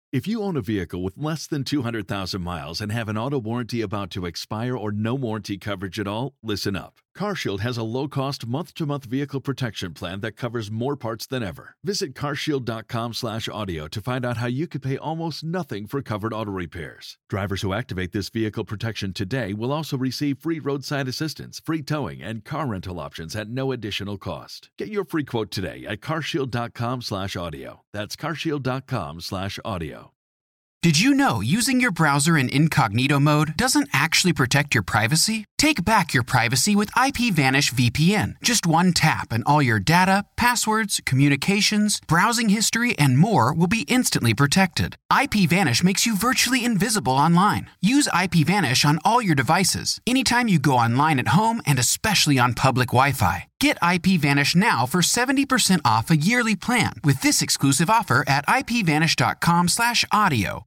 If you own a vehicle with less than 200,000 miles and have an auto warranty about to expire or no warranty coverage at all, listen up. CarShield has a low-cost month-to-month vehicle protection plan that covers more parts than ever. Visit carshield.com/audio to find out how you could pay almost nothing for covered auto repairs. Drivers who activate this vehicle protection today will also receive free roadside assistance, free towing, and car rental options at no additional cost. Get your free quote today at carshield.com/audio. That's carshield.com/audio. Did you know using your browser in incognito mode doesn't actually protect your privacy? Take back your privacy with IPVanish VPN. Just one tap and all your data, passwords, communications, browsing history, and more will be instantly protected. IPVanish makes you virtually invisible online. Use IPVanish on all your devices, anytime you go online at home and especially on public Wi-Fi. Get IPVanish now for 70% off a yearly plan with this exclusive offer at ipvanish.com/audio.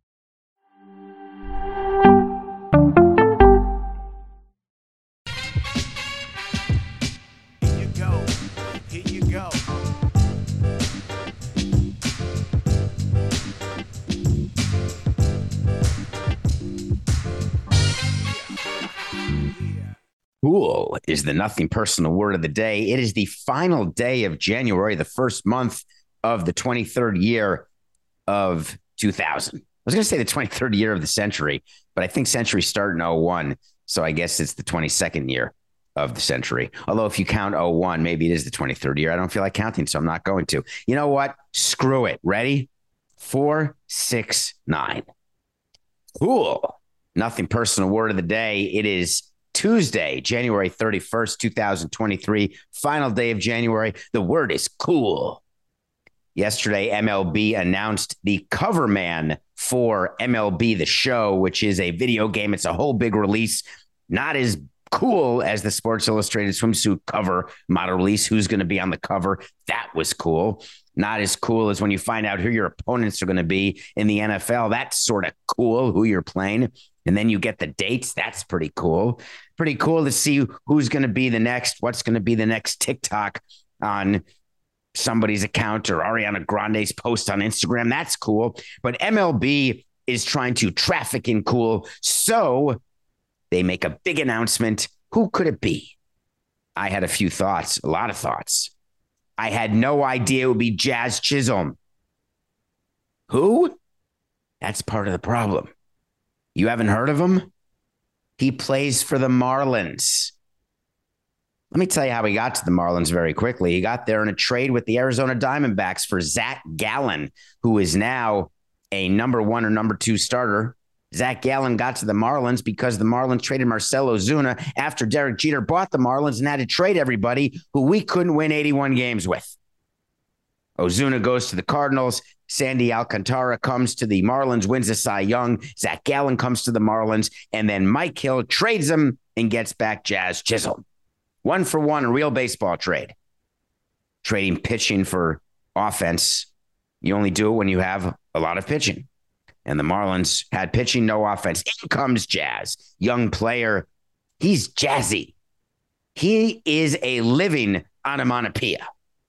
Cool is the nothing personal word of the day. It is the final day of January, the first month of the 23rd year of 2000. I was going to say the 23rd year of the century, but I think century started in 01. So I guess it's the 22nd year of the century. Although if you count 01, maybe it is the 23rd year. I don't feel like counting, so I'm not going to. You know what? Screw it. Ready? 4, 6, 9. Cool. Nothing personal word of the day. It is Tuesday, January 31st, 2023, final day of January. The word is cool. Yesterday, MLB announced the cover man for MLB The Show, which is a video game. It's a whole big release, not as cool as the Sports Illustrated swimsuit cover model release. Who's going to be on the cover? That was cool. Not as cool as when you find out who your opponents are going to be in the NFL. That's sort of cool, who you're playing. And then you get the dates. That's pretty cool. Pretty cool to see who's going to be the next, what's going to be the next TikTok on somebody's account or Ariana Grande's post on Instagram. That's cool. But MLB is trying to traffic in cool. So they make a big announcement. Who could it be? I had a few thoughts, a lot of thoughts. I had no idea it would be Jazz Chisholm. Who? That's part of the problem. You haven't heard of him? He plays for the Marlins. Let me tell you how he got to the Marlins very quickly. He got there in a trade with the Arizona Diamondbacks for Zach Gallen, who is now a number 1 or number 2 starter. Zach Gallen got to the Marlins because the Marlins traded Marcell Ozuna after Derek Jeter bought the Marlins and had to trade everybody who we couldn't win 81 games with. Ozuna goes to the Cardinals. Sandy Alcantara comes to the Marlins, wins a Cy Young. Zach Gallen comes to the Marlins, and then Mike Hill trades him and gets back Jazz Chisholm. 1-for-1, a real baseball trade. Trading pitching for offense. You only do it when you have a lot of pitching. And the Marlins had pitching, no offense. In comes Jazz, young player. He's jazzy. He is a living onomatopoeia.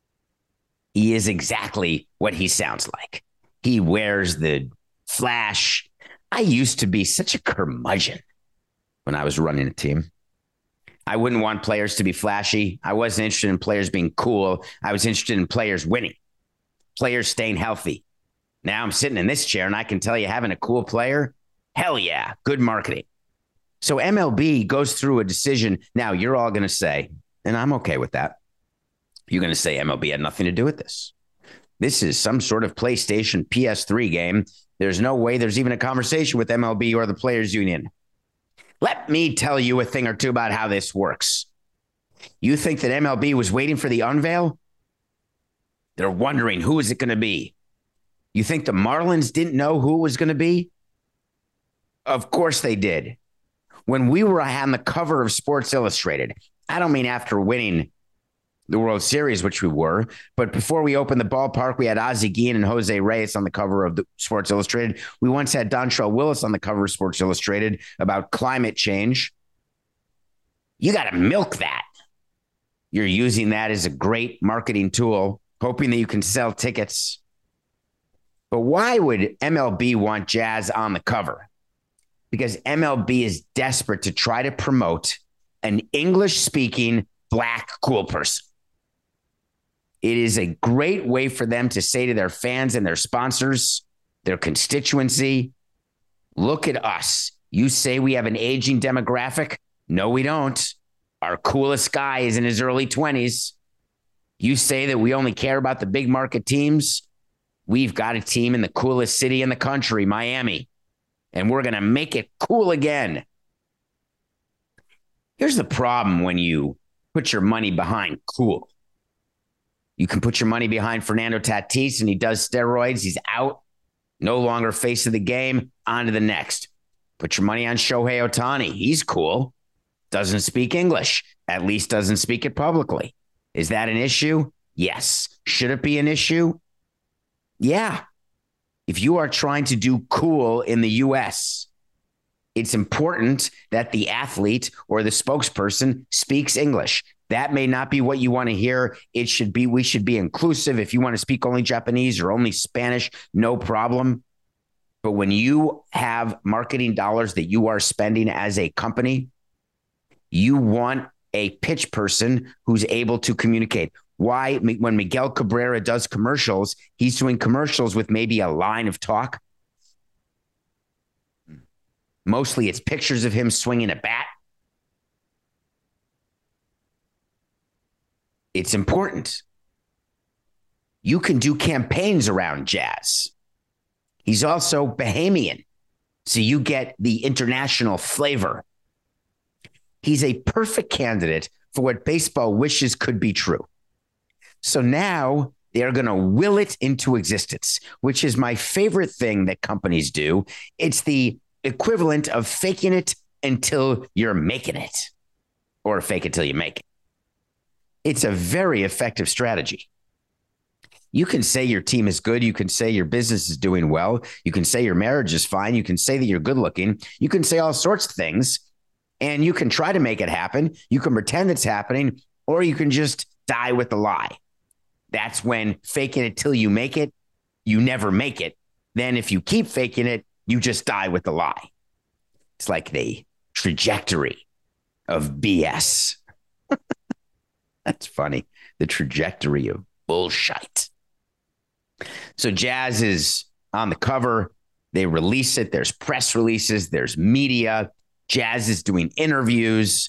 He is exactly what he sounds like. He wears the flash. I used to be such a curmudgeon when I was running a team. I wouldn't want players to be flashy. I wasn't interested in players being cool. I was interested in players winning, players staying healthy. Now I'm sitting in this chair and I can tell you having a cool player, hell yeah, good marketing. So MLB goes through a decision. Now you're all going to say, and I'm okay with that, you're going to say MLB had nothing to do with this. This is some sort of PlayStation PS3 game. There's no way there's even a conversation with MLB or the Players Union. Let me tell you a thing or two about how this works. You think that MLB was waiting for the unveil? They're wondering, who is it going to be? You think the Marlins didn't know who it was going to be? Of course they did. When we were on the cover of Sports Illustrated, I don't mean after winning the World Series, which we were, but before we opened the ballpark, we had Ozzie Guillen and Jose Reyes on the cover of the Sports Illustrated. We once had Dontrelle Willis on the cover of Sports Illustrated about climate change. You got to milk that. You're using that as a great marketing tool, hoping that you can sell tickets. But why would MLB want Jazz on the cover? Because MLB is desperate to try to promote an English-speaking black cool person. It is a great way for them to say to their fans and their sponsors, their constituency, look at us. You say we have an aging demographic? No, we don't. Our coolest guy is in his early 20s. You say that we only care about the big market teams? We've got a team in the coolest city in the country, Miami, and we're going to make it cool again. Here's the problem when you put your money behind cool. You can put your money behind Fernando Tatis and he does steroids. He's out. No longer face of the game. On to the next. Put your money on Shohei Ohtani. He's cool. Doesn't speak English. At least doesn't speak it publicly. Is that an issue? Yes. Should it be an issue? Yeah. If you are trying to do cool in the U.S., it's important that the athlete or the spokesperson speaks English. That may not be what you want to hear. We should be inclusive. If you want to speak only Japanese or only Spanish, no problem. But when you have marketing dollars that you are spending as a company, you want a pitch person who's able to communicate. Why, when Miguel Cabrera does commercials, he's doing commercials with maybe a line of talk. Mostly it's pictures of him swinging a bat. It's important. You can do campaigns around Jazz. He's also Bahamian, so you get the international flavor. He's a perfect candidate for what baseball wishes could be true. So now they're going to will it into existence, which is my favorite thing that companies do. It's the equivalent of faking it until you're making it, or fake it till you make it. It's a very effective strategy. You can say your team is good. You can say your business is doing well. You can say your marriage is fine. You can say that you're good looking. You can say all sorts of things, and you can try to make it happen. You can pretend it's happening, or you can just die with the lie. That's when faking it till you make it, you never make it. Then if you keep faking it, you just die with the lie. It's like the trajectory of BS. That's funny. The trajectory of bullshit. So Jazz is on the cover. They release it. There's press releases. There's media. Jazz is doing interviews.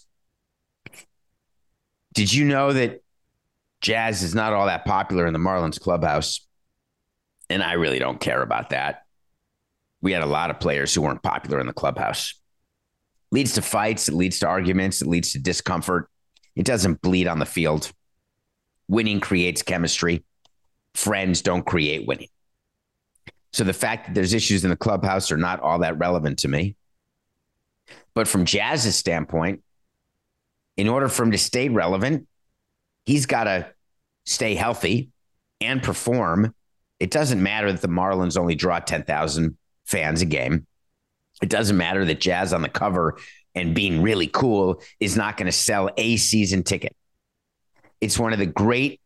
Did you know that Jazz is not all that popular in the Marlins clubhouse? And I really don't care about that. We had a lot of players who weren't popular in the clubhouse. Leads to fights. It leads to arguments. It leads to discomfort. It doesn't bleed on the field. Winning creates chemistry. Friends don't create winning. So the fact that there's issues in the clubhouse are not all that relevant to me. But from Jazz's standpoint, in order for him to stay relevant, he's got to stay healthy and perform. It doesn't matter that the Marlins only draw 10,000 fans a game. It doesn't matter that Jazz on the cover and being really cool is not going to sell a season ticket. It's one of the great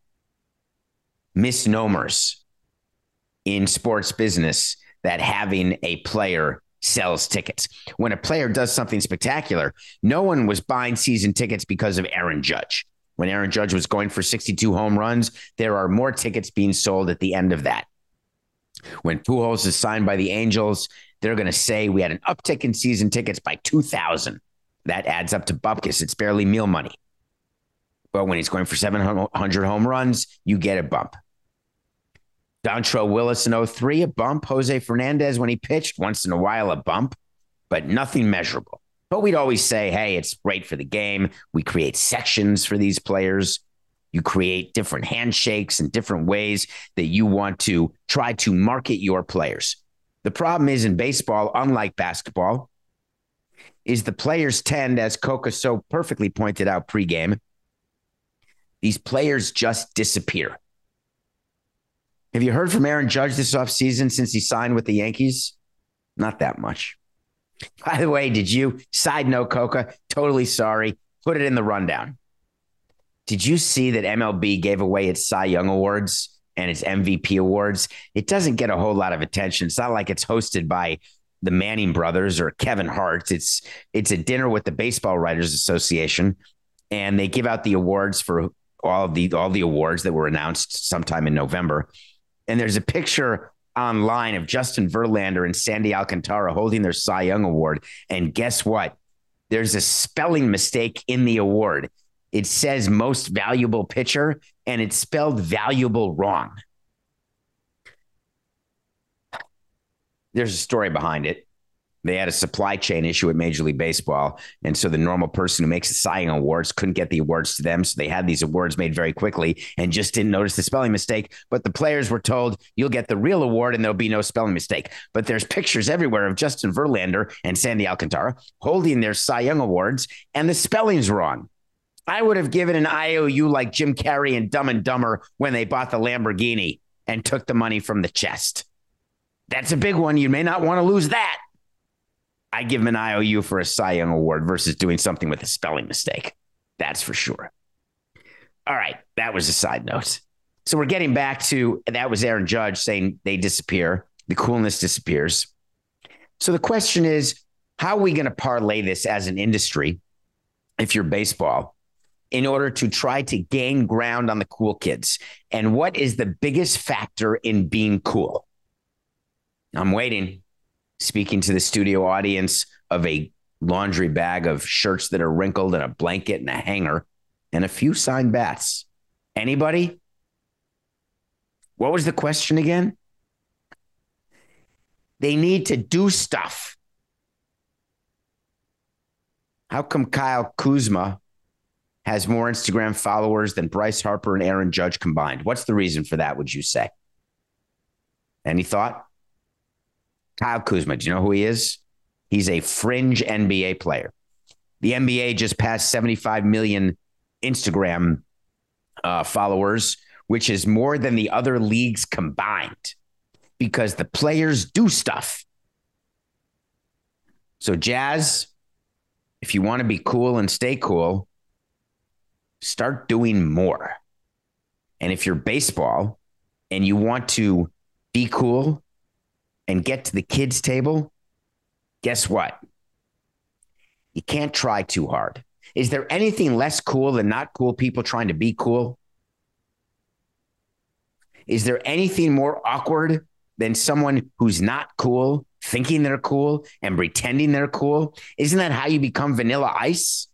misnomers in sports business that having a player sells tickets. When a player does something spectacular, no one was buying season tickets because of Aaron Judge. When Aaron Judge was going for 62 home runs, there are more tickets being sold at the end of that. When Pujols is signed by the Angels, they're going to say we had an uptick in season tickets by 2,000. That adds up to bupkis. It's barely meal money. But when he's going for 700 home runs, you get a bump. Dontrelle Willis in 2003, a bump. Jose Fernandez, when he pitched, once in a while, a bump, but nothing measurable. But we'd always say, hey, it's great for the game. We create sections for these players. You create different handshakes and different ways that you want to try to market your players. The problem is in baseball, unlike basketball, is the players tend, as Coca so perfectly pointed out pregame, these players just disappear. Have you heard from Aaron Judge this offseason since he signed with the Yankees? Not that much. By the way, side note, Coca, totally sorry, put it in the rundown. Did you see that MLB gave away its Cy Young Awards and its MVP awards, it doesn't get a whole lot of attention. It's not like it's hosted by the Manning brothers or Kevin Hart. It's a dinner with the Baseball Writers Association, and they give out the awards for all the awards that were announced sometime in November. And there's a picture online of Justin Verlander and Sandy Alcantara holding their Cy Young Award. And guess what? There's a spelling mistake in the award. It says most valuable pitcher, and it's spelled valuable wrong. There's a story behind it. They had a supply chain issue at Major League Baseball. And so the normal person who makes the Cy Young Awards couldn't get the awards to them. So they had these awards made very quickly and just didn't notice the spelling mistake. But the players were told, you'll get the real award and there'll be no spelling mistake. But there's pictures everywhere of Justin Verlander and Sandy Alcantara holding their Cy Young Awards, and the spelling's wrong. I would have given an IOU like Jim Carrey and Dumb and Dumber when they bought the Lamborghini and took the money from the chest. That's a big one. You may not want to lose that. I give him an IOU for a Cy Young Award versus doing something with a spelling mistake. That's for sure. All right. That was a side note. So we're getting back to, that was Aaron Judge saying they disappear. The coolness disappears. So the question is, how are we going to parlay this as an industry, if you're baseball, in order to try to gain ground on the cool kids? And what is the biggest factor in being cool? I'm waiting. Speaking to the studio audience of a laundry bag of shirts that are wrinkled and a blanket and a hanger and a few signed bats. Anybody? What was the question again? They need to do stuff. How come Kyle Kuzma has more Instagram followers than Bryce Harper and Aaron Judge combined? What's the reason for that, would you say? Any thought? Kyle Kuzma, do you know who he is? He's a fringe NBA player. The NBA just passed 75 million Instagram followers, which is more than the other leagues combined because the players do stuff. So Jazz, if you want to be cool and stay cool, start doing more. And if you're baseball and you want to be cool and get to the kids' table, guess what? You can't try too hard. Is there anything less cool than not cool people trying to be cool? Is there anything more awkward than someone who's not cool, thinking they're cool and pretending they're cool? Isn't that how you become Vanilla Ice?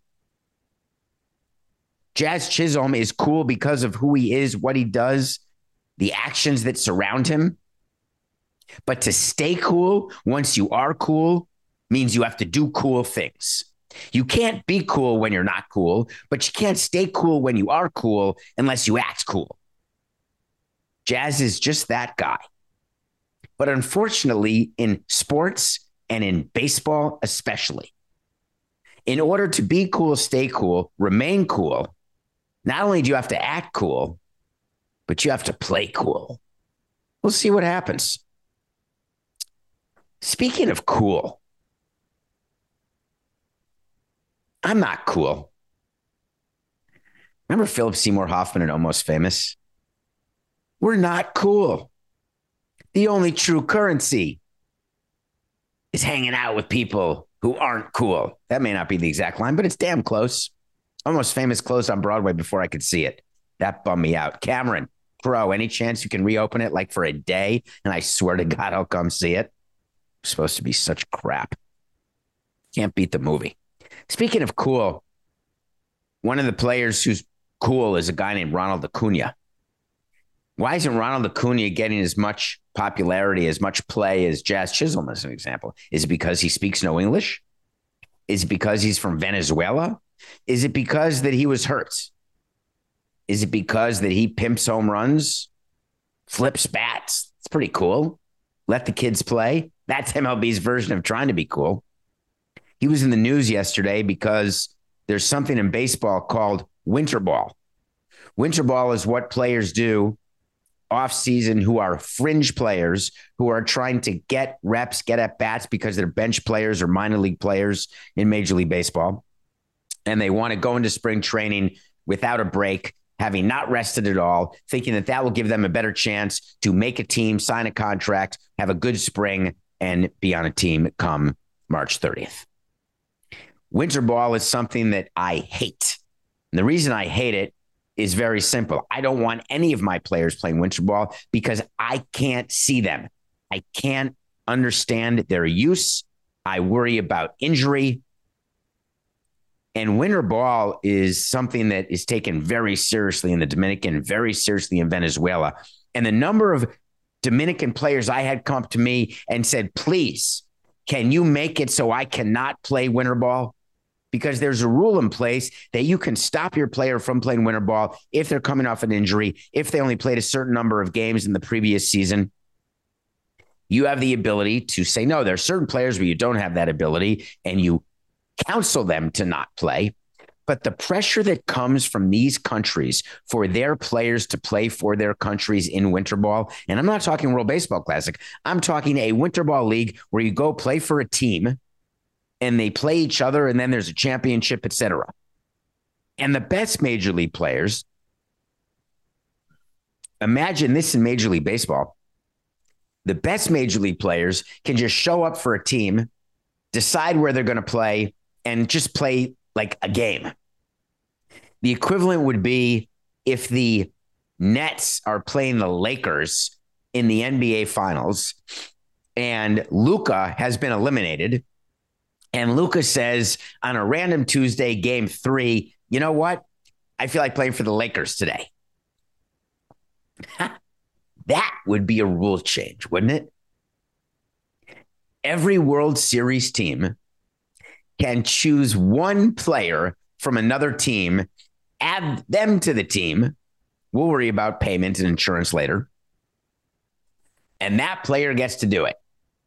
Jazz Chisholm is cool because of who he is, what he does, the actions that surround him. But to stay cool, once you are cool, means you have to do cool things. You can't be cool when you're not cool, but you can't stay cool when you are cool unless you act cool. Jazz is just that guy. But unfortunately, in sports and in baseball especially, in order to be cool, stay cool, remain cool, not only do you have to act cool, but you have to play cool. We'll see what happens. Speaking of cool, I'm not cool. Remember Philip Seymour Hoffman in Almost Famous? We're not cool. The only true currency is hanging out with people who aren't cool. That may not be the exact line, but it's damn close. Almost Famous closed on Broadway before I could see it. That bummed me out. Cameron Crowe, any chance you can reopen it like for a day? And I swear to God, I'll come see it. It's supposed to be such crap. Can't beat the movie. Speaking of cool, one of the players who's cool is a guy named Ronald Acuna. Why isn't Ronald Acuna getting as much popularity, as much play as Jazz Chisholm, as an example? Is it because he speaks no English? Is it because he's from Venezuela? Is it because that he was hurt? Is it because that he pimps home runs, flips bats? It's pretty cool. Let the kids play. That's MLB's version of trying to be cool. He was in the news yesterday because there's something in baseball called winter ball. Winter ball is what players do off season who are fringe players who are trying to get reps, get at bats because they're bench players or minor league players in Major League Baseball. And they want to go into spring training without a break having not rested at all, thinking that that will give them a better chance to make a team, sign a contract, have a good spring, and be on a team come March 30th. Winter ball is something that I hate. And the reason I hate it is very simple. I don't want any of my players playing winter ball because I can't see them. I can't understand their use. I worry about injury. And winter ball is something that is taken very seriously in the Dominican, very seriously in Venezuela. And the number of Dominican players I had come up to me and said, please, can you make it so I cannot play winter ball? Because there's a rule in place that you can stop your player from playing winter ball if they're coming off an injury, if they only played a certain number of games in the previous season. You have the ability to say, no, there are certain players where you don't have that ability and you counsel them to not play. But the pressure that comes from these countries for their players to play for their countries in winter ball, and I'm not talking World Baseball Classic, I'm talking a winter ball league where you go play for a team and they play each other and then there's a championship, etc. And the best major league players, imagine this in Major League Baseball, the best major league players can just show up for a team, decide where they're going to play, and just play like a game. The equivalent would be if the Nets are playing the Lakers in the NBA Finals and Luka has been eliminated, and Luka says on a random Tuesday, game 3, you know what? I feel like playing for the Lakers today. That would be a rule change, wouldn't it? Every World Series team can choose one player from another team, add them to the team. We'll worry about payment and insurance later. And that player gets to do it.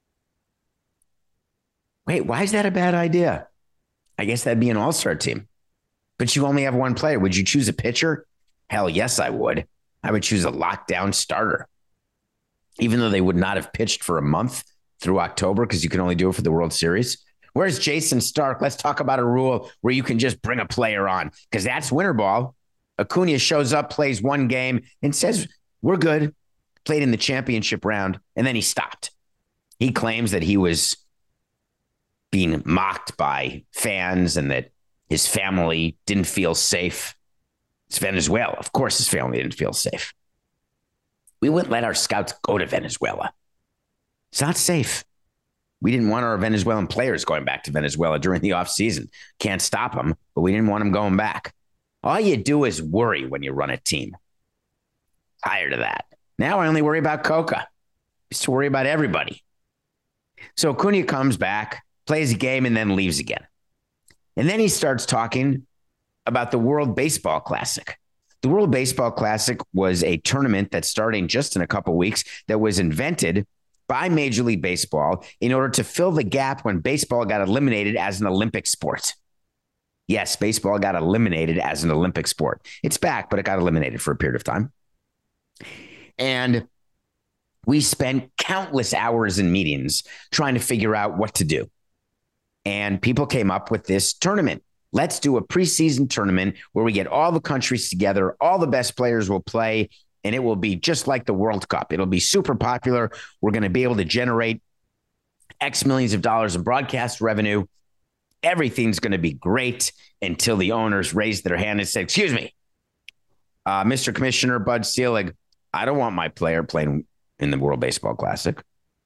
Wait, why is that a bad idea? I guess that'd be an all-star team. But you only have one player. Would you choose a pitcher? Hell yes, I would. I would choose a lockdown starter. Even though they would not have pitched for a month through October because you can only do it for the World Series. Where's Jason Stark? Let's talk about a rule where you can just bring a player on because that's winter ball. Acuna shows up, plays one game, and says, we're good. Played in the championship round, and then he stopped. He claims that he was being mocked by fans and that his family didn't feel safe. It's Venezuela. Of course his family didn't feel safe. We wouldn't let our scouts go to Venezuela. It's not safe. We didn't want our Venezuelan players going back to Venezuela during the offseason. Can't stop them, but we didn't want them going back. All you do is worry when you run a team. Tired of that. Now I only worry about Coca. I used to worry about everybody. So Acuna comes back, plays a game, and then leaves again. And then he starts talking about the World Baseball Classic. The World Baseball Classic was a tournament that's starting just in a couple weeks that was invented by Major League Baseball in order to fill the gap when baseball got eliminated as an Olympic sport. Yes, baseball got eliminated as an Olympic sport. It's back, but it got eliminated for a period of time. And we spent countless hours in meetings trying to figure out what to do. And people came up with this tournament. Let's do a preseason tournament where we get all the countries together, all the best players will play, and it will be just like the World Cup. It'll be super popular. We're going to be able to generate X millions of dollars in broadcast revenue. Everything's going to be great until the owners raised their hand and said, excuse me, Mr. Commissioner Bud Selig, I don't want my player playing in the World Baseball Classic.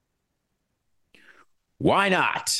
Why not?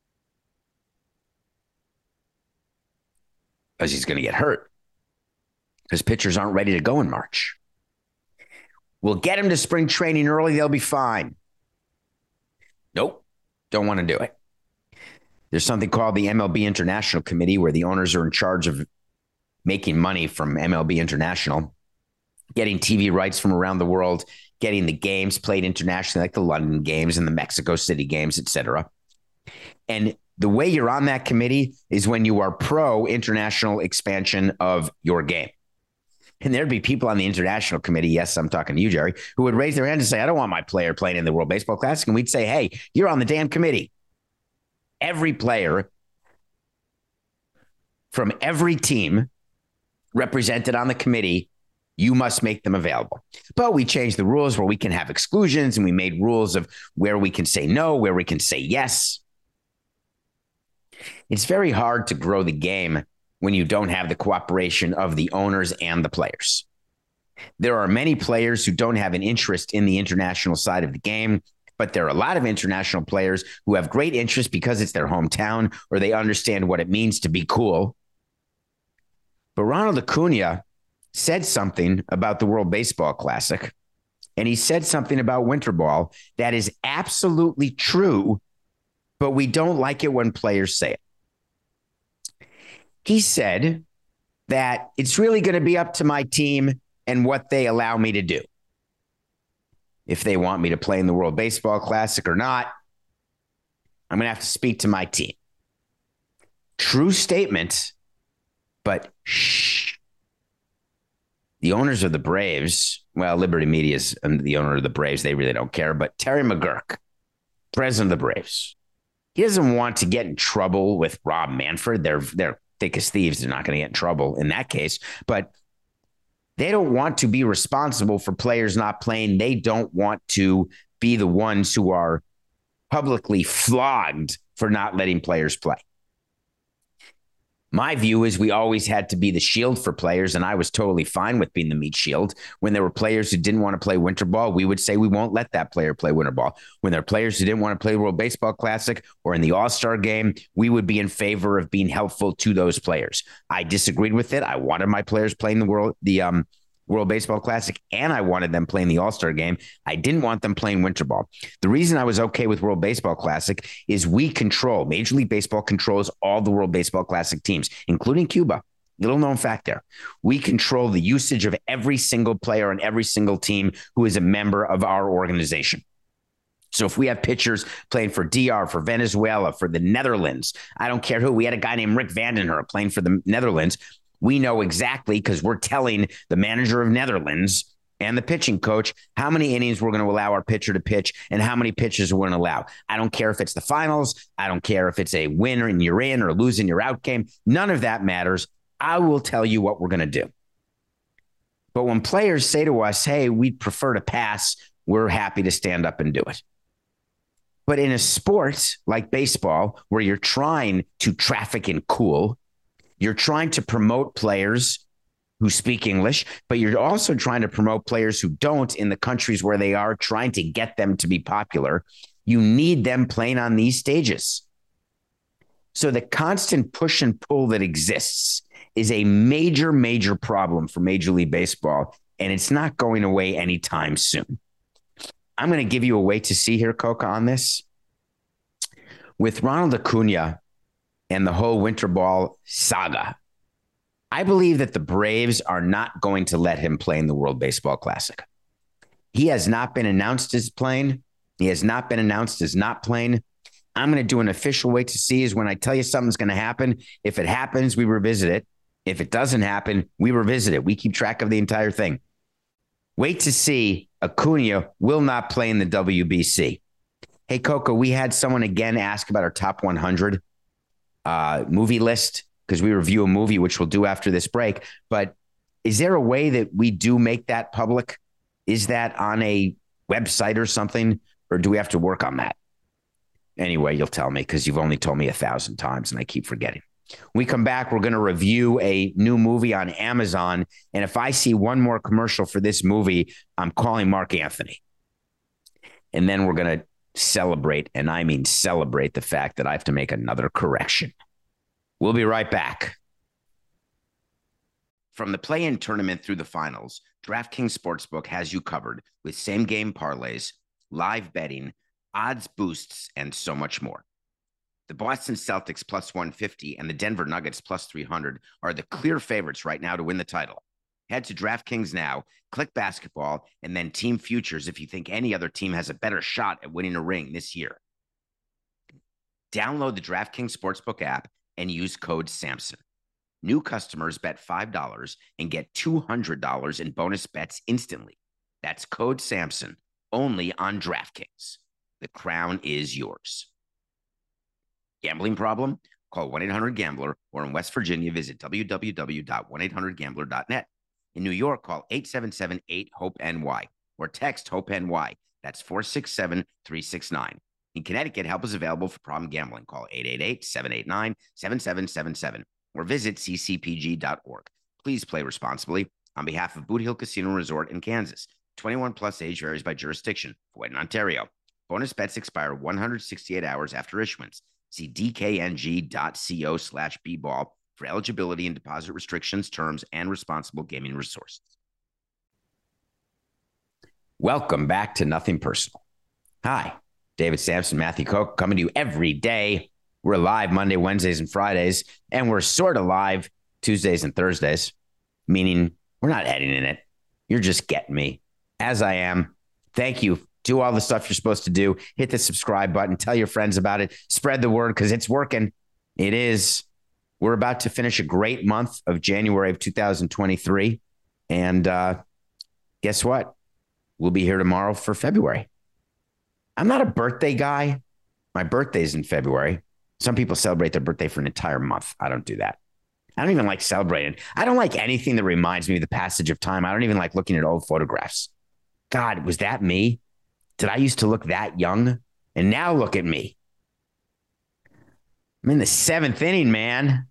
Because he's going to get hurt. Because pitchers aren't ready to go in March. We'll get him to spring training early. They'll be fine. Nope. Don't want to do it. There's something called the MLB International Committee where the owners are in charge of making money from MLB International, getting TV rights from around the world, getting the games played internationally, like the London games and the Mexico City games, etc. And the way you're on that committee is when you are pro international expansion of your game. And there'd be people on the international committee, yes, I'm talking to you, Jerry, who would raise their hand and say, I don't want my player playing in the World Baseball Classic. And we'd say, hey, you're on the damn committee. Every player from every team represented on the committee You must make them available. But we changed the rules where we can have exclusions, and we made rules of where we can say no, where we can say yes. It's very hard to grow the game when you don't have the cooperation of the owners and the players. There are many players who don't have an interest in the international side of the game, but there are a lot of international players who have great interest because it's their hometown or they understand what it means to be cool. But Ronald Acuna said something about the World Baseball Classic, and he said something about winter ball that is absolutely true, but we don't like it when players say it. He said that it's really going to be up to my team and what they allow me to do. If they want me to play in the World Baseball Classic or not, I'm going to have to speak to my team. True statement, but shh. The owners of the Braves, well, Liberty Media is the owner of the Braves. They really don't care. But Terry McGuirk, president of the Braves, he doesn't want to get in trouble with Rob Manfred. They're thick as thieves. They're not going to get in trouble in that case. But they don't want to be responsible for players not playing. They don't want to be the ones who are publicly flogged for not letting players play. My view is we always had to be the shield for players, and I was totally fine with being the meat shield. When there were players who didn't want to play winter ball, we would say we won't let that player play winter ball. When there are players who didn't want to play the World Baseball Classic or in the All-Star game, we would be in favor of being helpful to those players. I disagreed with it. I wanted my players playing the World Baseball Classic, and I wanted them playing the All-Star game. I didn't want them playing winter ball. The reason I was okay with World Baseball Classic is Major League Baseball controls all the World Baseball Classic teams, including Cuba. Little known fact there. We control the usage of every single player on every single team who is a member of our organization. So if we have pitchers playing for DR, for Venezuela, for the Netherlands, I don't care who. We had a guy named Rick Vandenher playing for the Netherlands. We know exactly, because we're telling the manager of Netherlands and the pitching coach how many innings we're going to allow our pitcher to pitch and how many pitches we're going to allow. I don't care if it's the finals. I don't care if it's a win and you're in or losing your out game. None of that matters. I will tell you what we're going to do. But when players say to us, hey, we'd prefer to pass, we're happy to stand up and do it. But in a sport like baseball, where you're trying to traffic in cool, you're trying to promote players who speak English, but you're also trying to promote players who don't in the countries where they are, trying to get them to be popular. You need them playing on these stages. So the constant push and pull that exists is a major, major problem for Major League Baseball, and it's not going away anytime soon. I'm going to give you a wait to see here, Coca, on this. With Ronald Acuna and the whole winter ball saga, I believe that the Braves are not going to let him play in the World Baseball Classic. He has not been announced as playing. He has not been announced as not playing. I'm going to do an official wait to see is when I tell you something's going to happen. If it happens, we revisit it. If it doesn't happen, we revisit it. We keep track of the entire thing. Wait to see. Acuna will not play in the WBC. Hey, Coco, we had someone again ask about our top 100 movie list, because we review a movie, which we'll do after this break. But is there a way that we do make that public? Is that on a website or something, or do we have to work on that? Anyway, you'll tell me, because you've only told me 1,000 times and I keep forgetting. When we come back, we're going to review a new movie on Amazon. And if I see one more commercial for this movie, I'm calling Mark Anthony. And then we're going to celebrate, and I mean celebrate, the fact that I have to make another correction. We'll be right back. From the play-in tournament through the finals, DraftKings Sportsbook has you covered with same-game parlays, live betting, odds boosts, and so much more. The Boston Celtics plus 150 and the Denver Nuggets plus 300 are the clear favorites right now to win the title. Head to DraftKings now, click basketball, and then team futures if you think any other team has a better shot at winning a ring this year. Download the DraftKings Sportsbook app and use code SAMSON. New customers bet $5 and get $200 in bonus bets instantly. That's code SAMSON, only on DraftKings. The crown is yours. Gambling problem? Call 1-800-GAMBLER, or in West Virginia, visit www.1800gambler.net. In New York, call 877-8-HOPE-NY or text HOPE-NY. That's 467-369. In Connecticut, help is available for problem gambling. Call 888-789-7777 or visit ccpg.org. Please play responsibly. On behalf of Boot Hill Casino Resort in Kansas, 21 plus age varies by jurisdiction. Void in Ontario. Bonus bets expire 168 hours after issuance. See dkng.co/bball for eligibility and deposit restrictions, terms, and responsible gaming resources. Welcome back to Nothing Personal. Hi, David Samson, Matthew Koch, coming to you every day. We're live Monday, Wednesdays, and Fridays, and we're sort of live Tuesdays and Thursdays, meaning we're not editing it. You're just getting me as I am. Thank you. Do all the stuff you're supposed to do. Hit the subscribe button. Tell your friends about it. Spread the word because it's working. It is. We're about to finish a great month of January of 2023. And guess what? We'll be here tomorrow for February. I'm not a birthday guy. My birthday's in February. Some people celebrate their birthday for an entire month. I don't do that. I don't even like celebrating. I don't like anything that reminds me of the passage of time. I don't even like looking at old photographs. God, was that me? Did I used to look that young? And now look at me. I'm in the 7th inning, man.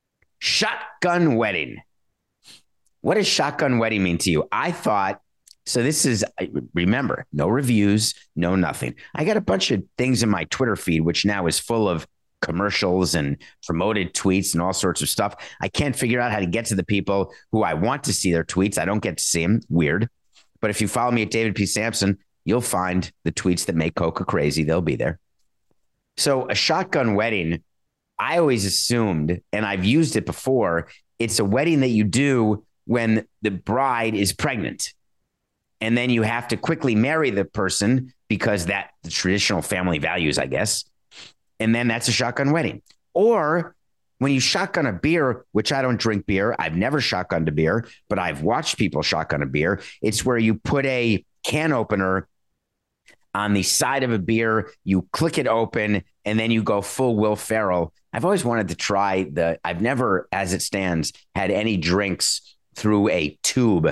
Shotgun wedding. What does shotgun wedding mean to you? I thought, so this is, remember, no reviews, no nothing. I got a bunch of things in my Twitter feed, which now is full of commercials and promoted tweets and all sorts of stuff. I can't figure out how to get to the people who I want to see their tweets. I don't get to see them. Weird. But if you follow me at David P. Sampson, you'll find the tweets that make Coca crazy. They'll be there. So a shotgun wedding, I always assumed, and I've used it before, it's a wedding that you do when the bride is pregnant. And then you have to quickly marry the person because that the traditional family values, I guess. And then that's a shotgun wedding. Or when you shotgun a beer, which I don't drink beer. I've never shotgunned a beer, but I've watched people shotgun a beer. It's where you put a can opener on the side of a beer, you click it open, and then you go full Will Ferrell. I've always wanted to try I've never, as it stands, had any drinks through a tube,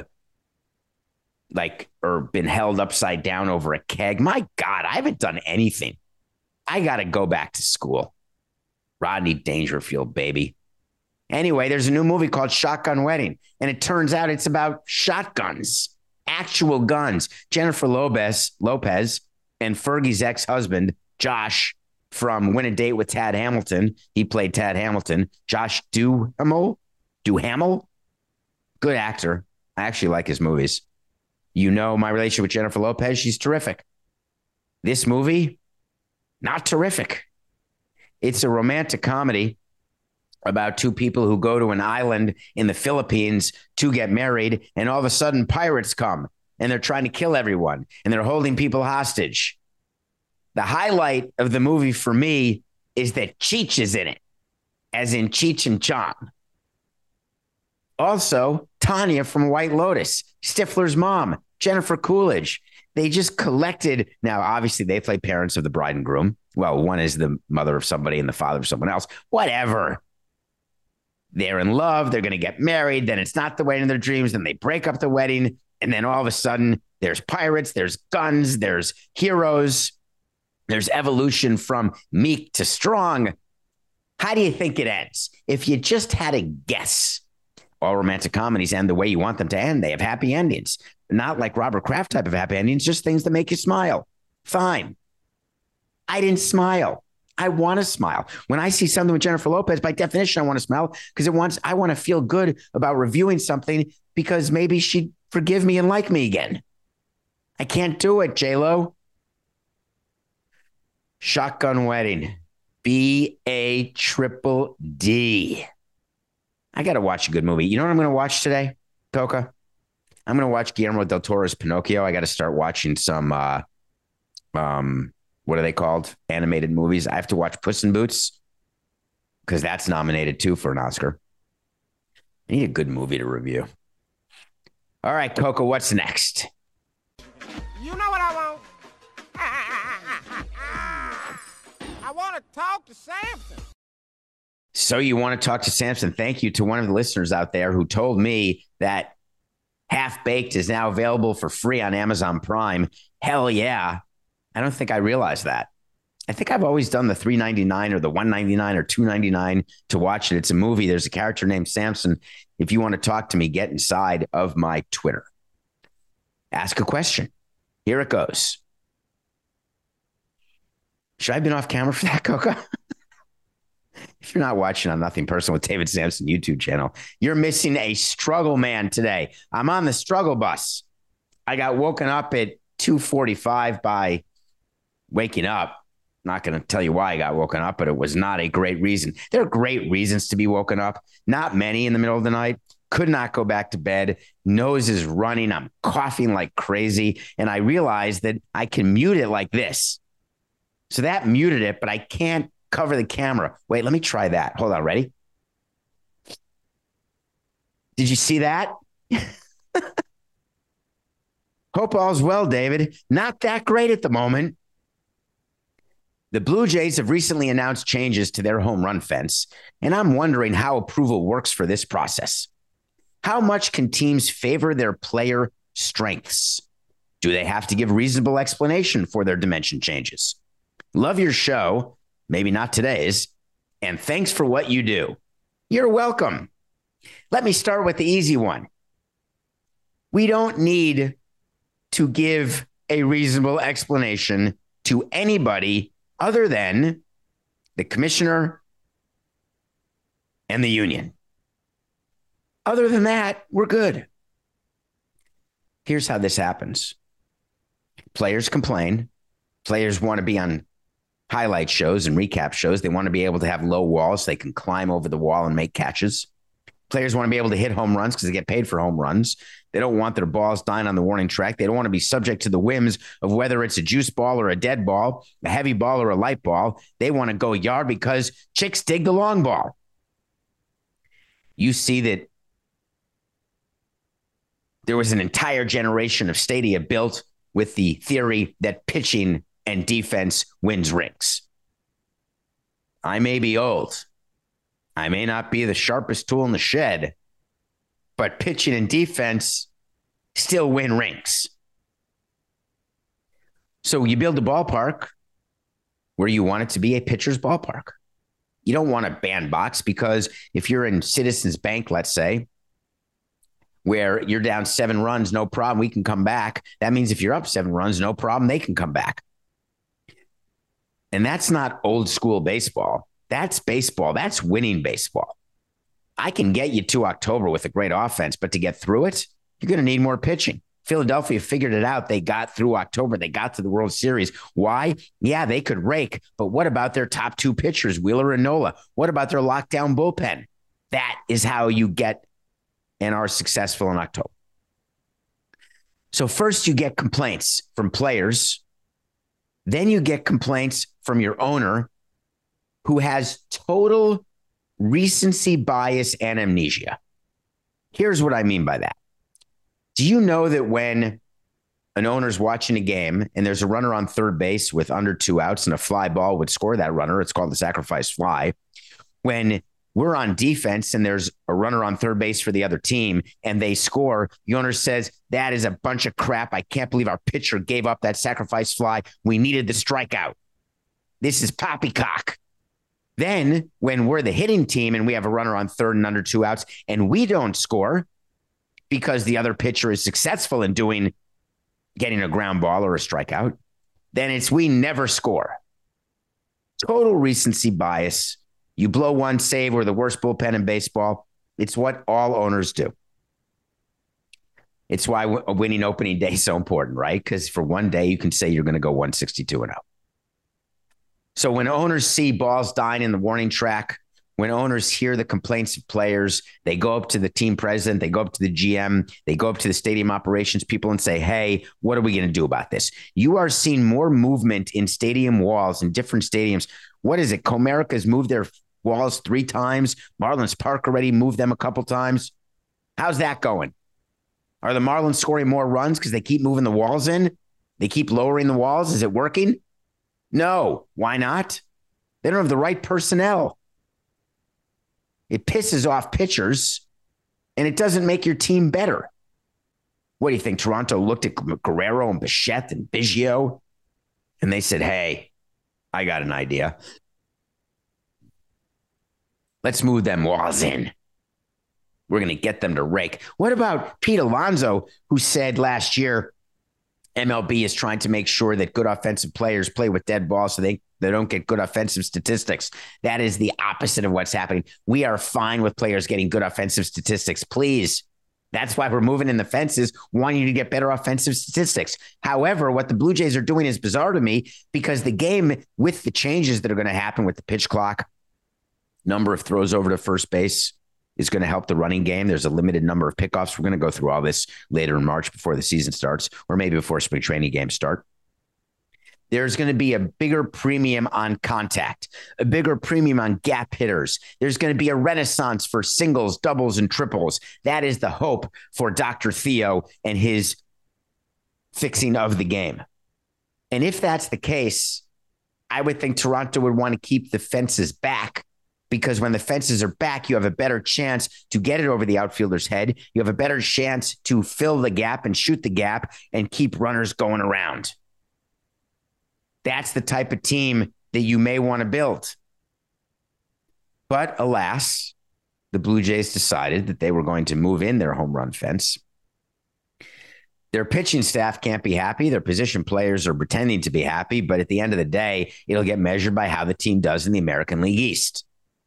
or been held upside down over a keg. My God, I haven't done anything. I got to go back to school. Rodney Dangerfield, baby. Anyway, there's a new movie called Shotgun Wedding, and it turns out it's about shotguns, actual guns. Jennifer Lopez and Fergie's ex-husband, Josh, from Win a Date with Tad Hamilton. He played Tad Hamilton. Josh Duhamel? Good actor. I actually like his movies. You know my relationship with Jennifer Lopez. She's terrific. This movie, not terrific. It's a romantic comedy about two people who go to an island in the Philippines to get married, and all of a sudden pirates come, and they're trying to kill everyone, and they're holding people hostage. The highlight of the movie for me is that Cheech is in it, as in Cheech and Chong. Also, Tanya from White Lotus, Stifler's mom, Jennifer Coolidge. They just collected. Now, obviously, they play parents of the bride and groom. Well, one is the mother of somebody and the father of someone else. Whatever. They're in love. They're going to get married. Then it's not the wedding of their dreams. Then they break up the wedding. And then all of a sudden, there's pirates, there's guns, there's heroes. There's evolution from meek to strong. How do you think it ends? If you just had a guess, all romantic comedies end the way you want them to end. They have happy endings. Not like Robert Kraft type of happy endings, just things that make you smile. Fine. I didn't smile. I want to smile. When I see something with Jennifer Lopez, by definition, I want to smile because I want to feel good about reviewing something because maybe she'd forgive me and like me again. I can't do it, J-Lo. Shotgun Wedding. BADDD. I got to watch a good movie. You know what I'm going to watch today, Coca? I'm going to watch Guillermo del Toro's Pinocchio. I got to start watching some, what are they called? Animated movies. I have to watch Puss in Boots because that's nominated too for an Oscar. I need a good movie to review. All right, Coca, what's next? You know what I want? I want to talk to Samson. So you want to talk to Samson. Thank you to one of the listeners out there who told me that Half Baked is now available for free on Amazon Prime. Hell yeah. I don't think I realized that. I think I've always done the $3.99 or the $1.99 or $2.99 to watch it. It's a movie. There's a character named Samson. If you want to talk to me, get inside of my Twitter. Ask a question. Here it goes. Should I have been off camera for that, Coca? If you're not watching on Nothing Personal with David Samson YouTube channel, you're missing a struggle man today. I'm on the struggle bus. I got woken up at 2:45 by waking up. Not going to tell you why I got woken up, but it was not a great reason. There are great reasons to be woken up. Not many in the middle of the night. Could not go back to bed. Nose is running. I'm coughing like crazy. And I realized that I can mute it like this. So that muted it, but I can't cover the camera. Wait, let me try that. Hold on. Ready? Did you see that? Hope all's well, David. Not that great at the moment. The Blue Jays have recently announced changes to their home run fence, and I'm wondering how approval works for this process. How much can teams favor their player strengths? Do they have to give reasonable explanation for their dimension changes? Love your show, maybe not today's, and thanks for what you do. You're welcome. Let me start with the easy one. We don't need to give a reasonable explanation to anybody other than the commissioner and the union. Other than that, we're good. Here's how this happens. Players complain. Players want to be on highlight shows and recap shows. They want to be able to have low walls so they can climb over the wall and make catches. Players want to be able to hit home runs because they get paid for home runs. They don't want their balls dying on the warning track. They don't want to be subject to the whims of whether it's a juice ball or a dead ball, a heavy ball or a light ball. They want to go yard because chicks dig the long ball. You see that there was an entire generation of stadia built with the theory that pitching and defense wins rings. I may be old. I may not be the sharpest tool in the shed, but pitching and defense still win rings. So you build a ballpark where you want it to be a pitcher's ballpark. You don't want a bandbox because if you're in Citizens Bank, let's say, where you're down 7 runs, no problem, we can come back. That means if you're up 7 runs, no problem, they can come back. And that's not old school baseball. That's baseball. That's winning baseball. I can get you to October with a great offense, but to get through it, you're going to need more pitching. Philadelphia figured it out. They got through October. They got to the World Series. Why? Yeah, they could rake, but what about their top 2 pitchers, Wheeler and Nola? What about their lockdown bullpen? That is how you get and are successful in October. So first you get complaints from players. Then you get complaints from your owner who has total recency bias and amnesia. Here's what I mean by that. Do you know that when an owner's watching a game and there's a runner on third base with under 2 outs and a fly ball would score that runner, it's called the sacrifice fly. When we're on defense and there's a runner on third base for the other team and they score, the owner says, that is a bunch of crap. I can't believe our pitcher gave up that sacrifice fly. We needed the strikeout. This is poppycock. Then when we're the hitting team and we have a runner on third and under 2 outs and we don't score because the other pitcher is successful in getting a ground ball or a strikeout, then it's we never score. Total recency bias. You blow one save, we're the worst bullpen in baseball. It's what all owners do. It's why a winning opening day is so important, right? Because for one day, you can say you're going to go 162-0. So when owners see balls dying in the warning track, when owners hear the complaints of players, they go up to the team president, they go up to the GM, they go up to the stadium operations people and say, hey, what are we going to do about this? You are seeing more movement in stadium walls in different stadiums. What is it? Comerica's moved their walls 3 times. Marlins Park already moved them a couple times. How's that going? Are the Marlins scoring more runs because they keep moving the walls in? They keep lowering the walls? Is it working? No. Why not? They don't have the right personnel. It pisses off pitchers, and it doesn't make your team better. What do you think? Toronto looked at Guerrero and Bichette and Biggio, and they said, hey, I got an idea. Let's move them walls in. We're going to get them to rake. What about Pete Alonso, who said last year MLB is trying to make sure that good offensive players play with dead balls so they don't get good offensive statistics? That is the opposite of what's happening. We are fine with players getting good offensive statistics. Please. That's why we're moving in the fences, wanting you to get better offensive statistics. However, what the Blue Jays are doing is bizarre to me because the game, with the changes that are going to happen with the pitch clock, number of throws over to first base, is going to help the running game. There's a limited number of pickoffs. We're going to go through all this later in March before the season starts, or maybe before spring training games start. There's going to be a bigger premium on contact, a bigger premium on gap hitters. There's going to be a renaissance for singles, doubles, and triples. That is the hope for Dr. Theo and his fixing of the game. And if that's the case, I would think Toronto would want to keep the fences back, because when the fences are back, you have a better chance to get it over the outfielder's head. You have a better chance to fill the gap and shoot the gap and keep runners going around. That's the type of team that you may want to build. But alas, the Blue Jays decided that they were going to move in their home run fence. Their pitching staff can't be happy. Their position players are pretending to be happy. But at the end of the day, it'll get measured by how the team does in the American League East.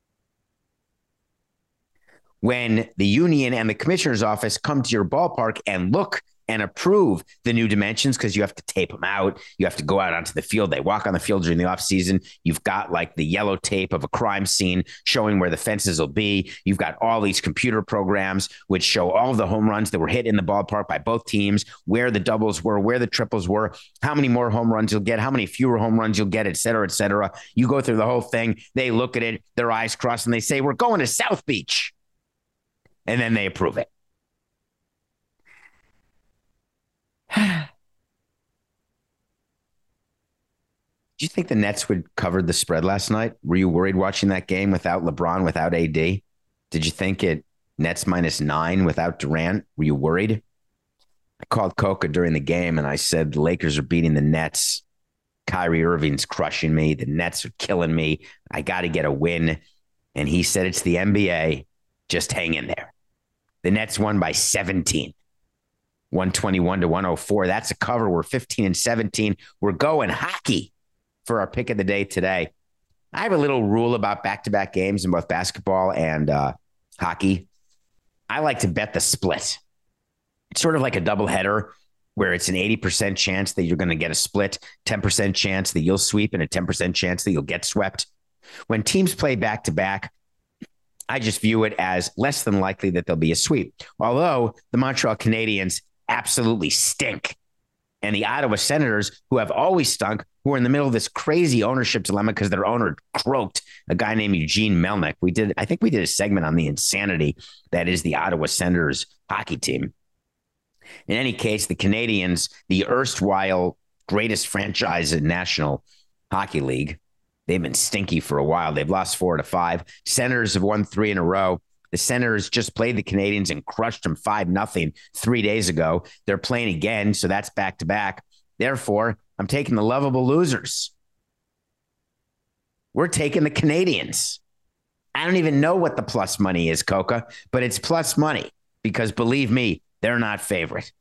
When the union and the commissioner's office come to your ballpark and look and approve the new dimensions, because you have to tape them out. You have to go out onto the field. They walk on the field during the offseason. You've got like the yellow tape of a crime scene showing where the fences will be. You've got all these computer programs which show all the home runs that were hit in the ballpark by both teams, where the doubles were, where the triples were, how many more home runs you'll get, how many fewer home runs you'll get, et cetera, et cetera. You go through the whole thing. They look at it, their eyes cross, and they say, we're going to South Beach. And then they approve it. Do you think the Nets would cover the spread last night? Were you worried watching that game without LeBron, without AD? Did you think it Nets -9 without Durant? Were you worried? I called Coca during the game and I said, the Lakers are beating the Nets. Kyrie Irving's crushing me. The Nets are killing me. I got to get a win. And he said, it's the NBA. Just hang in there. The Nets won by 17. 121-104. That's a cover. We're 15-17. We're going hockey for our pick of the day today. I have a little rule about back-to-back games in both basketball and hockey. I like to bet the split. It's sort of like a doubleheader where it's an 80% chance that you're going to get a split, 10% chance that you'll sweep, and a 10% chance that you'll get swept. When teams play back-to-back, I just view it as less than likely that there'll be a sweep. Although the Montreal Canadiens absolutely stink. And the Ottawa Senators, who have always stunk, who are in the middle of this crazy ownership dilemma because their owner croaked a guy named Eugene Melnyk. I think we did a segment on the insanity that is the Ottawa Senators hockey team. In any case, the Canadiens, the erstwhile greatest franchise in National Hockey League, they've been stinky for a while. They've lost 4 out of 5. Senators have won 3 in a row. The Senators just played the Canadiens and crushed them 5-0 3 days ago. They're playing again, so that's back-to-back. Therefore, I'm taking the lovable losers. We're taking the Canadiens. I don't even know what the plus money is, Coca, but it's plus money because, believe me, they're not favorite.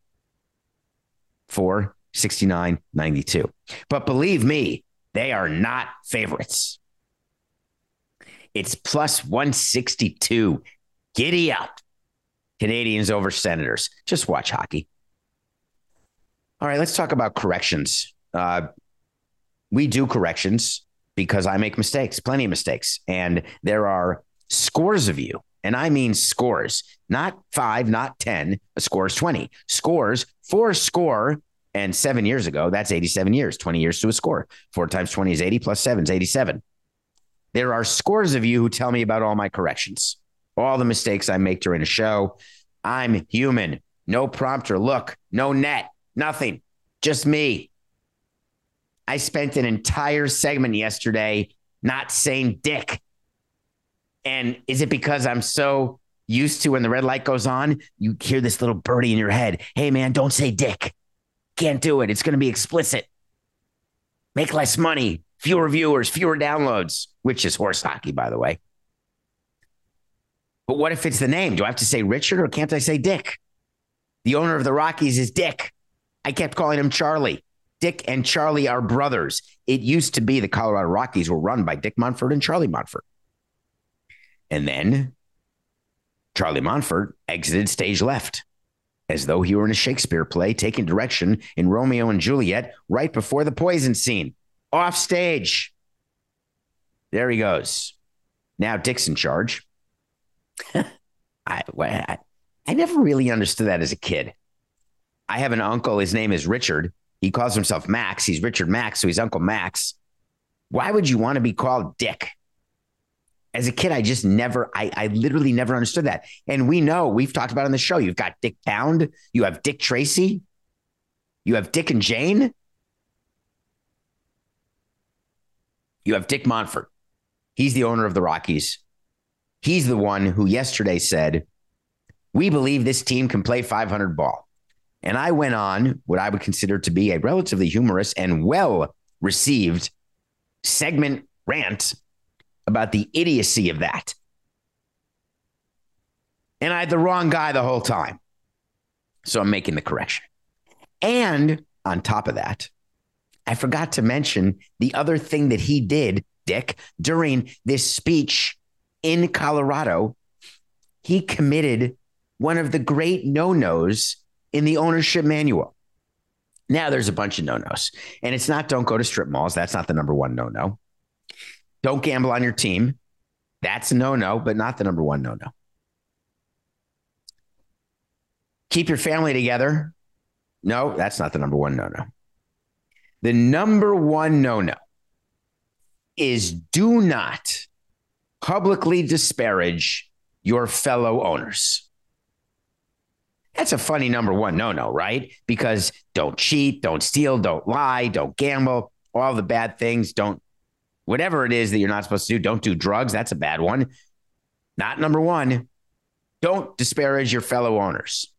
469.92. But believe me, they are not favorites. It's plus 162. Giddy up. Canadiens over Senators. Just watch hockey. All right, let's talk about corrections. We do corrections because I make mistakes, plenty of mistakes. And there are scores of you. And I mean scores, not 5, not 10. A score is 20. Scores, 4 score. And 7 years ago, that's 87 years, 20 years to a score. 4 times 20 is 80 plus 7 is 87. There are scores of you who tell me about all my corrections, all the mistakes I make during a show. I'm human. No prompter. Look, no net, nothing. Just me. I spent an entire segment yesterday not saying dick. And is it because I'm so Used to when the red light goes on, you hear this little birdie in your head. Hey, man, don't say dick. Can't do it. It's going to be explicit. Make less money, fewer viewers, fewer downloads, which is horse hockey, by the way. But what if it's the name? Do I have to say Richard or can't I say Dick? The owner of the Rockies is Dick. I kept calling him Charlie. Dick and Charlie are brothers. It used to be the Colorado Rockies were run by Dick Monfort and Charlie Monfort. And then Charlie Monfort exited stage left as though he were in a Shakespeare play taking direction in Romeo and Juliet right before the poison scene. Off stage. There he goes. Now Dick's in charge. I never really understood that as a kid. I have an uncle. His name is Richard. He calls himself Max. He's Richard Max, so he's Uncle Max. Why would you want to be called Dick? As a kid, I literally never understood that. And we've talked about it on the show. You've got Dick Pound. You have Dick Tracy. You have Dick and Jane. You have Dick Monfort. He's the owner of the Rockies. He's the one who yesterday said, we believe this team can play 500 ball. And I went on what I would consider to be a relatively humorous and well-received segment rant about the idiocy of that. And I had the wrong guy the whole time. So I'm making the correction. And on top of that, I forgot to mention the other thing that he did, Dick, during this speech in Colorado. He committed one of the great no-nos in the ownership manual. Now there's a bunch of no-nos. And it's not don't go to strip malls. That's not the number one no-no. Don't gamble on your team. That's a no-no, but not the number one no-no. Keep your family together. No, that's not the number one no-no. The number one no-no is do not publicly disparage your fellow owners. That's a funny number one no-no, right? Because don't cheat, don't steal, don't lie, don't gamble, all the bad things, don't, whatever it is that you're not supposed to do, don't do drugs. That's a bad one. Not number one. Don't disparage your fellow owners.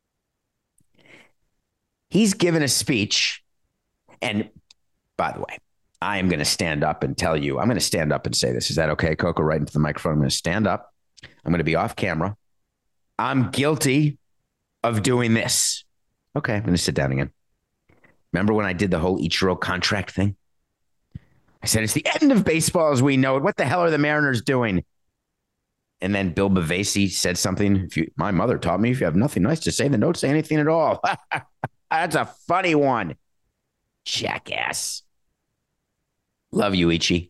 He's given a speech. And by the way, I am going to stand up and tell you, I'm going to stand up and say this. Is that okay, Coco? Right into the microphone. I'm going to stand up. I'm going to be off camera. I'm guilty of doing this. Okay, I'm going to sit down again. Remember when I did the whole Ichiro contract thing? I said, it's the end of baseball as we know it. What the hell are the Mariners doing? And then Bill Bavasi said something. My mother taught me, if you have nothing nice to say, then don't say anything at all. That's a funny one. Jackass. Love you, Ichi.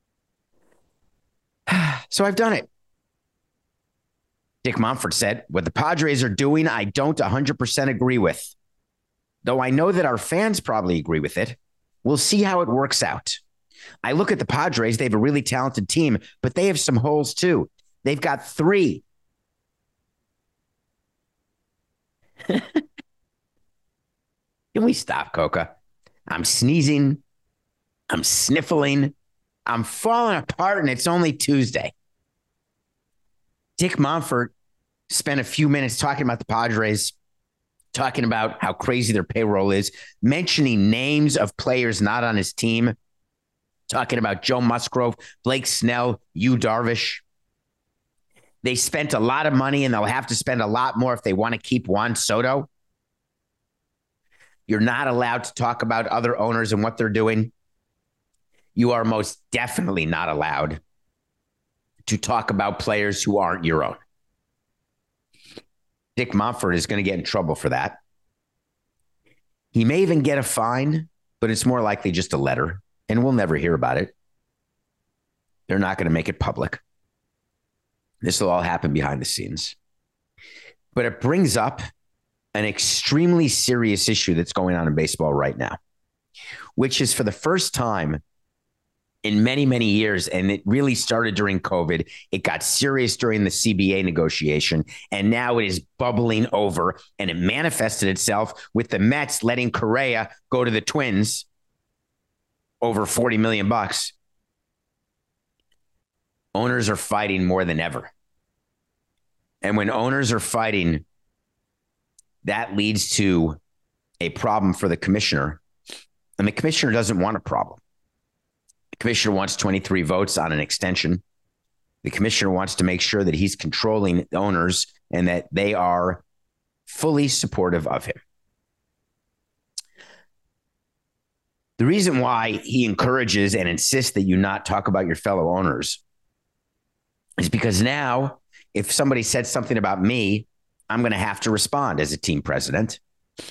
So I've done it. Dick Monfort said, what the Padres are doing, I don't 100% agree with. Though I know that our fans probably agree with it. We'll see how it works out. I look at the Padres, they have a really talented team, but they have some holes too. They've got 3. Can we stop, Coca? I'm sneezing. I'm sniffling. I'm falling apart, and it's only Tuesday. Dick Monfort spent a few minutes talking about the Padres, talking about how crazy their payroll is, mentioning names of players not on his team, talking about Joe Musgrove, Blake Snell, Yu Darvish. They spent a lot of money, and they'll have to spend a lot more if they want to keep Juan Soto. You're not allowed to talk about other owners and what they're doing. You are most definitely not allowed to talk about players who aren't your own. Dick Monfort is going to get in trouble for that. He may even get a fine, but it's more likely just a letter, and we'll never hear about it. They're not going to make it public. This will all happen behind the scenes. But it brings up an extremely serious issue that's going on in baseball right now, which is for the first time in many, many years, and it really started during COVID. It got serious during the CBA negotiation, and now it is bubbling over, and it manifested itself with the Mets letting Correa go to the Twins over $40 million. Owners are fighting more than ever. And when owners are fighting, that leads to a problem for the commissioner. And the commissioner doesn't want a problem. The commissioner wants 23 votes on an extension. The commissioner wants to make sure that he's controlling the owners and that they are fully supportive of him. The reason why he encourages and insists that you not talk about your fellow owners is because now, if somebody said something about me, I'm going to have to respond as a team president.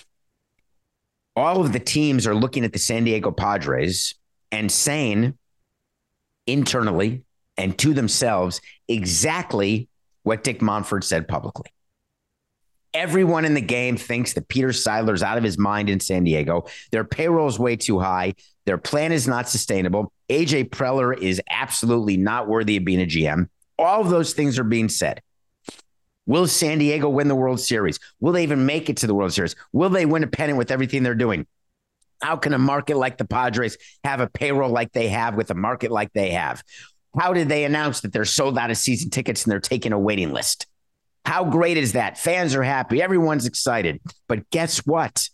All of the teams are looking at the San Diego Padres and saying internally and to themselves exactly what Dick Monfort said publicly. Everyone in the game thinks that Peter Seidler's out of his mind in San Diego. Their payroll is way too high. Their plan is not sustainable. AJ Preller is absolutely not worthy of being a GM. All of those things are being said. Will San Diego win the World Series? Will they even make it to the World Series? Will they win a pennant with everything they're doing? How can a market like the Padres have a payroll like they have with a market like they have? How did they announce that they're sold out of season tickets and they're taking a waiting list? How great is that? Fans are happy. Everyone's excited. But guess what?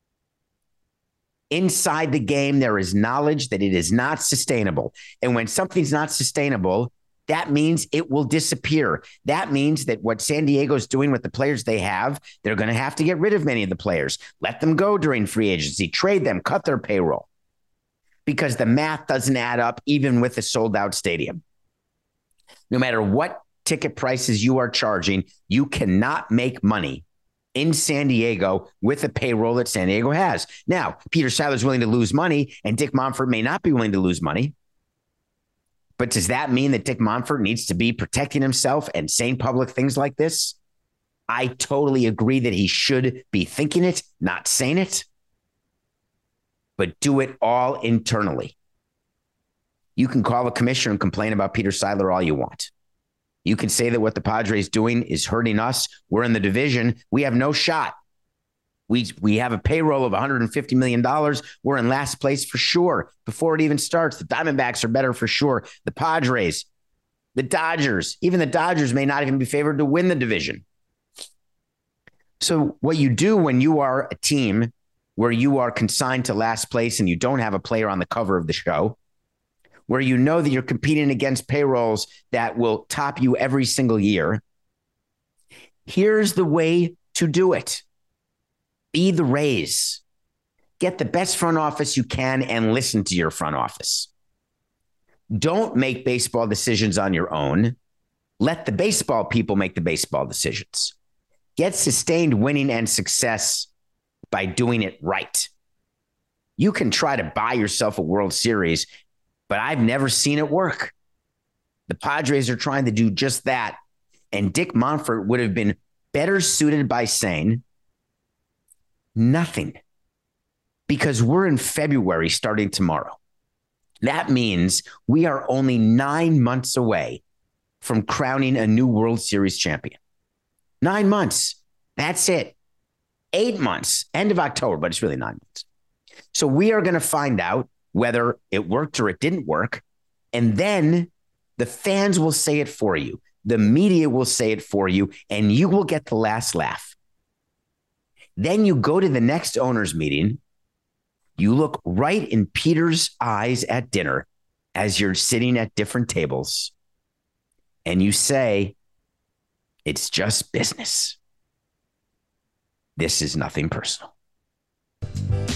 Inside the game, there is knowledge that it is not sustainable. And when something's not sustainable, that means it will disappear. That means that what San Diego's doing with the players they have, they're going to have to get rid of many of the players, let them go during free agency, trade them, cut their payroll, because the math doesn't add up even with a sold out stadium. No matter what ticket prices you are charging, you cannot make money in San Diego with the payroll that San Diego has. Now, Peter Seidler's willing to lose money and Dick Monfort may not be willing to lose money. But does that mean that Dick Monfort needs to be protecting himself and saying public things like this? I totally agree that he should be thinking it, not saying it, but do it all internally. You can call the commissioner and complain about Peter Seidler all you want. You can say that what the Padres doing is hurting us. We're in the division. We have no shot. We have a payroll of $150 million. We're in last place for sure. Before it even starts, the Diamondbacks are better for sure. The Padres, the Dodgers, even the Dodgers may not even be favored to win the division. So what you do when you are a team where you are consigned to last place and you don't have a player on the cover of the show, where you know that you're competing against payrolls that will top you every single year, here's the way to do it. Be the Rays. Get the best front office you can and listen to your front office. Don't make baseball decisions on your own. Let the baseball people make the baseball decisions. Get sustained winning and success by doing it right. You can try to buy yourself a World Series, but I've never seen it work. The Padres are trying to do just that. And Dick Monfort would have been better suited by saying nothing, because we're in February starting tomorrow. That means we are only 9 months away from crowning a new World Series champion. 9 months. That's it. 8 months, end of October, but it's really 9 months. So we are going to find out whether it worked or it didn't work. And then the fans will say it for you. The media will say it for you, and you will get the last laugh. Then you go to the next owners meeting. You look right in Peter's eyes at dinner as you're sitting at different tables, and you say, it's just business. This is nothing personal.